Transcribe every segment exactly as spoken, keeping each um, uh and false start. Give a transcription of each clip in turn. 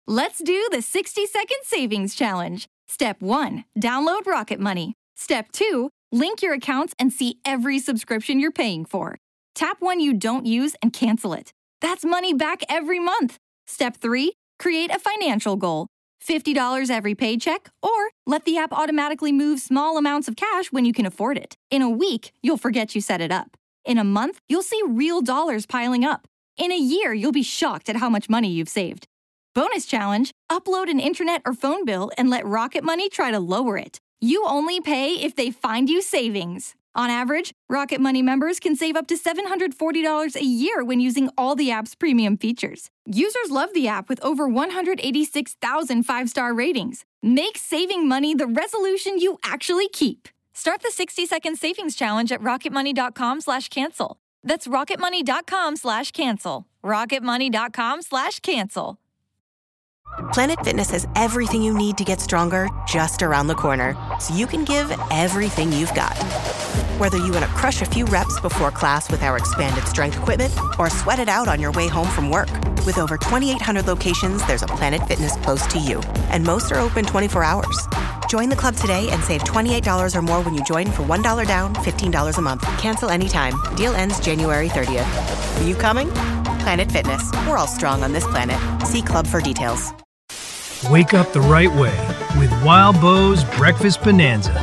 Let's do the sixty second savings challenge. Step one, download Rocket Money. Step two, link your accounts and see every subscription you're paying for. Tap one you don't use and cancel it. That's money back every month. Step three, create a financial goal. fifty dollars every paycheck, or let the app automatically move small amounts of cash when you can afford it. In a week, you'll forget you set it up. In a month, you'll see real dollars piling up. In a year, you'll be shocked at how much money you've saved. Bonus challenge, upload an internet or phone bill and let Rocket Money try to lower it. You only pay if they find you savings. On average, Rocket Money members can save up to seven hundred forty dollars a year when using all the app's premium features. Users love the app with over one hundred eighty-six thousand five-star ratings. Make saving money the resolution you actually keep. Start the sixty second savings challenge at rocketmoney.com slash cancel. That's rocketmoney.com slash cancel. rocketmoney.com slash cancel. Planet Fitness has everything you need to get stronger just around the corner, so you can give everything you've got. Whether you want to crush a few reps before class with our expanded strength equipment or sweat it out on your way home from work. With over twenty-eight hundred locations, there's a Planet Fitness close to you, and most are open twenty-four hours. Join the club today and save twenty-eight dollars or more when you join for one dollar down, fifteen dollars a month. Cancel anytime. Deal ends January thirtieth. Are you coming? Planet Fitness. We're all strong on this planet. See club for details. Wake up the right way with Wild Bo's Breakfast Bonanza.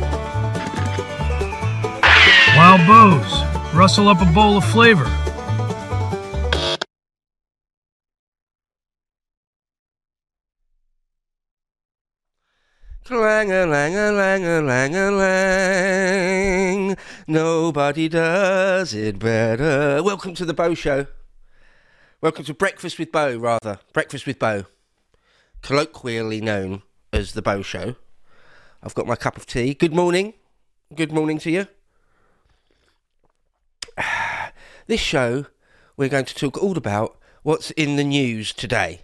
Wild Bo's, rustle up a bowl of flavor. Clang-a-lang-a-lang-a-lang-a-lang. Nobody does it better. Welcome to the Bo Show. Welcome to Breakfast with Bo, rather. Breakfast with Bo. Colloquially known as the Bo Show. I've got my cup of tea. Good morning. Good morning to you. This show, we're going to talk all about what's in the news today.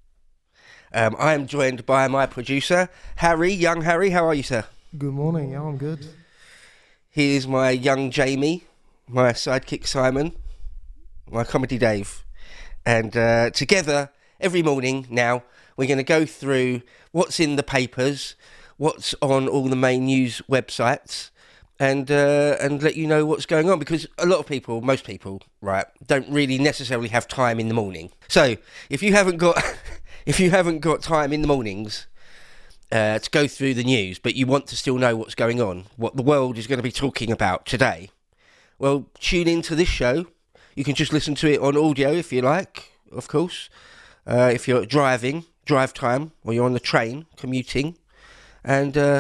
Um, I am joined by my producer, Harry, young Harry. How are you, sir? Good morning. Yeah, I'm good. Here's my young Jamie, my sidekick Simon, my comedy Dave. And uh, together, every morning now, we're going to go through what's in the papers, what's on all the main news websites, and uh, and let you know what's going on. Because a lot of people, most people, right, don't really necessarily have time in the morning. So if you haven't got, if you haven't got time in the mornings uh, to go through the news, but you want to still know what's going on, what the world is going to be talking about today, well, tune into this show. You can just listen to it on audio if you like, of course. Uh, if you're driving, drive time, or you're on the train, commuting, and uh,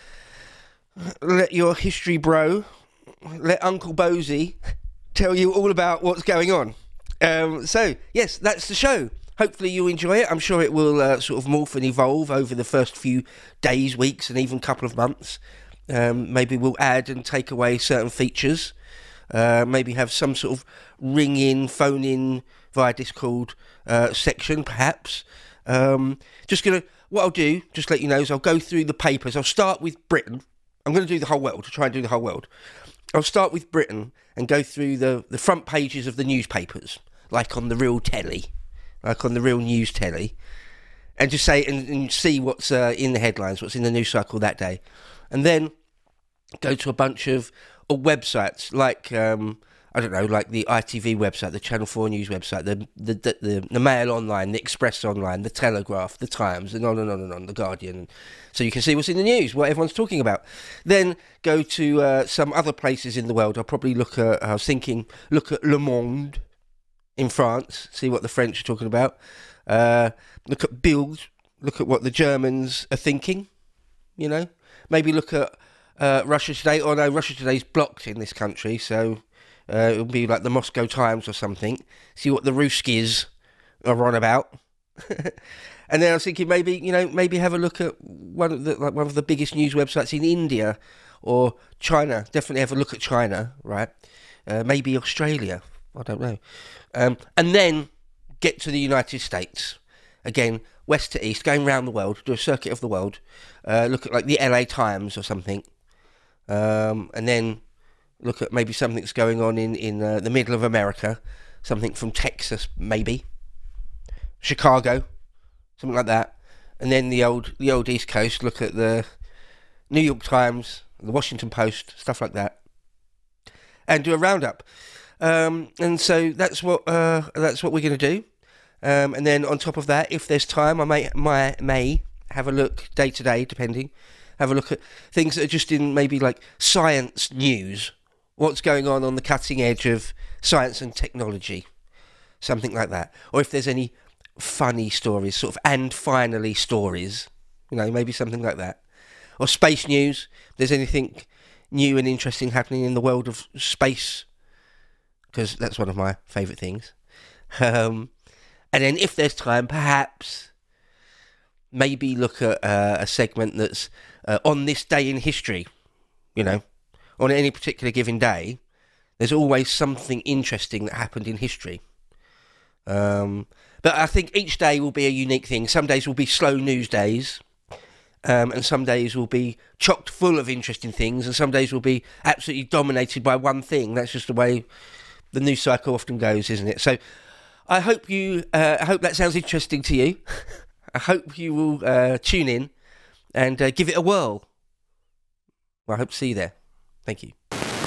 let your history bro, let Uncle Bozy tell you all about what's going on. Um, so, yes, that's the show. Hopefully you enjoy it. I'm sure it will uh, sort of morph and evolve over the first few days, weeks, and even couple of months. Um, maybe we'll add and take away certain features. Uh, maybe have some sort of ring-in, phone-in via Discord uh, section, perhaps. Um, just going to, what I'll do, just let you know, is I'll go through the papers. I'll start with Britain. I'm going to do the whole world, try and do the whole world. I'll start with Britain and go through the, the front pages of the newspapers, like on the real telly, like on the real news telly, and just say, and, and see what's uh, in the headlines, what's in the news cycle that day. And then go to a bunch of or websites like um, I don't know, like the I T V website, the Channel Four News website, the the, the the the Mail Online, the Express Online, the Telegraph, the Times, and on and on and on, the Guardian, so you can see what's in the news, what everyone's talking about. Then go to uh, some other places in the world. I'll probably look at. I was thinking, look at Le Monde in France, see what the French are talking about. Uh, look at Bild, look at what the Germans are thinking. You know, maybe look at. Uh, Russia Today, oh no, Russia Today's blocked in this country, so uh, it'll be like the Moscow Times or something. See what the Ruskies are on about. And then I was thinking maybe, you know, maybe have a look at one of the like one of the biggest news websites in India or China. Definitely have a look at China, right? Uh, maybe Australia. I don't know. Um, and then get to the United States. Again, west to east, going around the world, do a circuit of the world. Uh, look at like the L A Times or something. Um, and then look at maybe something that's going on in, in uh, the middle of America. Something from Texas, maybe. Chicago. something like that. And then the old the old East Coast, look at the New York Times, the Washington Post, stuff like that, and do a roundup. Um, and so that's what uh, that's what we're going to do. Um, and then on top of that, if there's time, I may may, may have a look day to day, depending. Have a look at things that are just in maybe like science news. What's going on on the cutting edge of science and technology, something like that. Or if there's any funny stories, sort of and finally stories, you know, maybe something like that. Or space news. If there's anything new and interesting happening in the world of space, because that's one of my favourite things. Um, and then if there's time, perhaps maybe look at uh, a segment that's uh, on this day in history, you know. On any particular given day, there's always something interesting that happened in history. Um, but I think each day will be a unique thing. Some days will be slow news days, um, and some days will be chocked full of interesting things, and some days will be absolutely dominated by one thing. That's just the way the news cycle often goes, isn't it? So I hope you, uh, I hope that sounds interesting to you. I hope you will uh, tune in and uh, give it a whirl. Well, I hope to see you there. Thank you.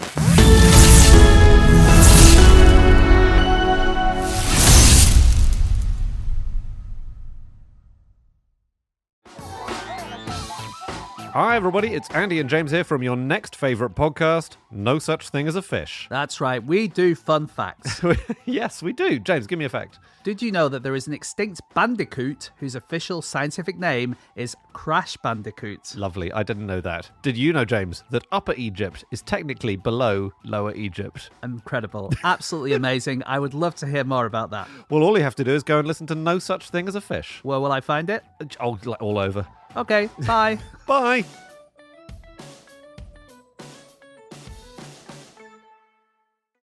Hi everybody, it's Andy and James here from your next favourite podcast, No Such Thing as a Fish. That's right, we do fun facts. Yes, we do. James, give me a fact. Did you know that there is an extinct bandicoot whose official scientific name is Crash Bandicoot? Lovely, I didn't know that. Did you know, James, that Upper Egypt is technically below Lower Egypt? Incredible. Absolutely amazing. I would love to hear more about that. Well, all you have to do is go and listen to No Such Thing as a Fish. Where will I find it? Oh, all over. Okay, bye. Bye.